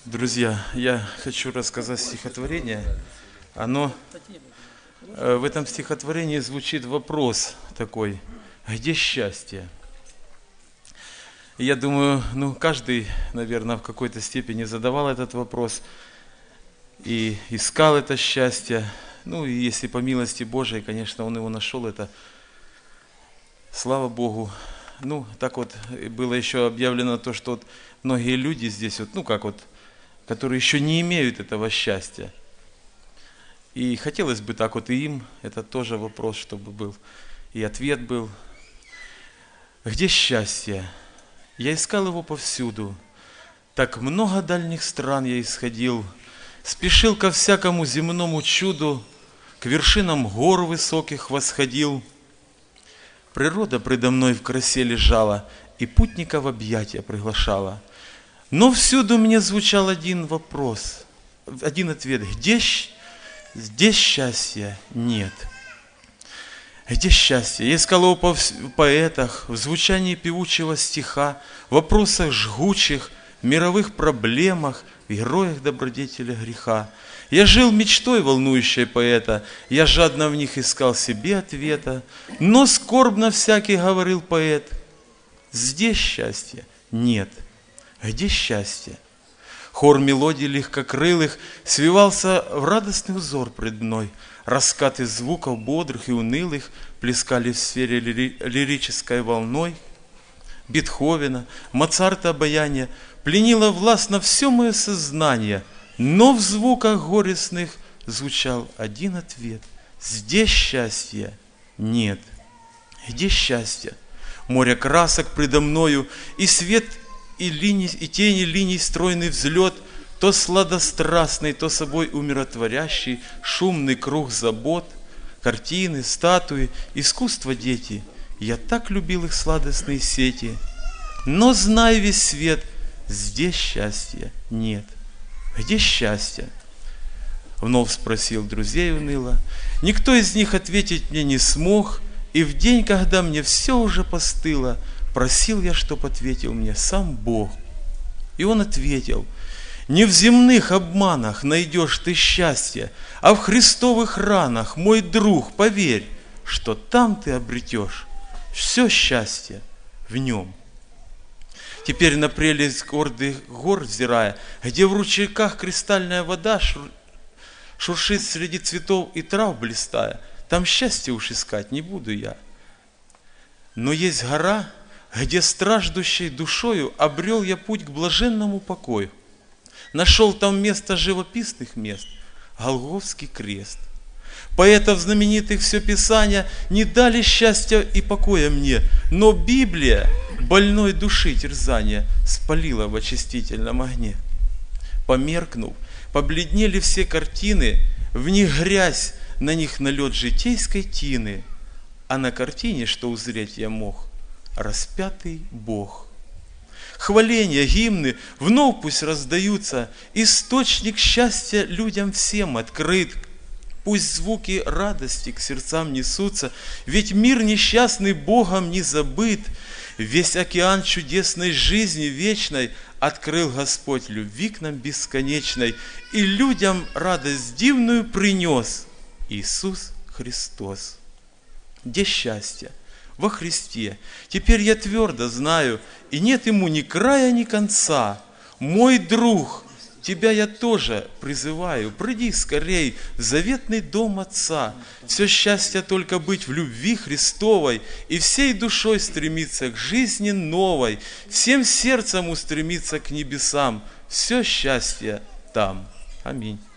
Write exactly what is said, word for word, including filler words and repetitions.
Друзья, я хочу рассказать стихотворение. Оно, э, в этом стихотворении звучит вопрос такой: где счастье? И я думаю, ну, каждый, наверное, в какой-то степени задавал этот вопрос и искал это счастье. Ну, и если по милости Божией, конечно, он его нашел, это слава Богу. Ну, так вот было еще объявлено то, что вот многие люди здесь, вот, ну, как вот, которые еще не имеют этого счастья. И хотелось бы так вот и им, это тоже вопрос, чтобы был, и ответ был. Где счастье? Я искал его повсюду. Так много дальних стран я исходил, спешил ко всякому земному чуду, к вершинам гор высоких восходил. Природа предо мной в красе лежала, и путника в объятия приглашала. Но всюду мне звучал один вопрос, один ответ: где здесь счастья нет? Где счастье? Я искал его в поэтах, в звучании певучего стиха, в вопросах жгучих, в мировых проблемах, в героях добродетеля греха. Я жил мечтой волнующей поэта, я жадно в них искал себе ответа, но скорбно всякий говорил поэт: здесь счастья нет. Где счастье? Хор мелодий легкокрылых свивался в радостный узор пред мной. Раскаты звуков бодрых и унылых плескали в сфере лири- лирической волной. Бетховена, Моцарта обаяние пленило властно все мое сознание, но в звуках горестных звучал один ответ: здесь счастья нет. Где счастье? Море красок предо мною, и свет И, линий, и тени линий стройный взлет, то сладострастный, то собой умиротворящий, шумный круг забот, картины, статуи, искусство дети. Я так любил их сладостные сети, но знай весь свет, здесь счастья нет. Где счастье? Вновь спросил друзей уныло. Никто из них ответить мне не смог, и в день, когда мне все уже постыло, просил я, чтоб ответил мне сам Бог. И Он ответил: не в земных обманах найдешь ты счастье, а в христовых ранах, мой друг, поверь, что там ты обретешь все счастье в Нем. Теперь на прелесть гордых гор взирая, где в ручейках кристальная вода шуршит среди цветов и трав блистая, там счастье уж искать не буду я. Но есть гора, где страждущей душою обрел я путь к блаженному покою. Нашел там место живописных мест, Голгофский крест. Поэтов знаменитых все писания не дали счастья и покоя мне, но Библия больной души терзания спалила в очистительном огне. Померкнув, побледнели все картины, в них грязь, на них налет житейской тины, а на картине, что узреть я мог, распятый Бог. Хваления, гимны вновь пусть раздаются, источник счастья людям всем открыт. Пусть звуки радости к сердцам несутся, ведь мир несчастный Богом не забыт. Весь океан чудесной жизни вечной открыл Господь любви к нам бесконечной, и людям радость дивную принес Иисус Христос. Где счастье? Во Христе. Теперь я твердо знаю, и нет ему ни края, ни конца. Мой друг, тебя я тоже призываю, приди скорей в заветный дом Отца. Все счастье только быть в любви Христовой, и всей душой стремиться к жизни новой, всем сердцем устремиться к небесам. Все счастье там. Аминь.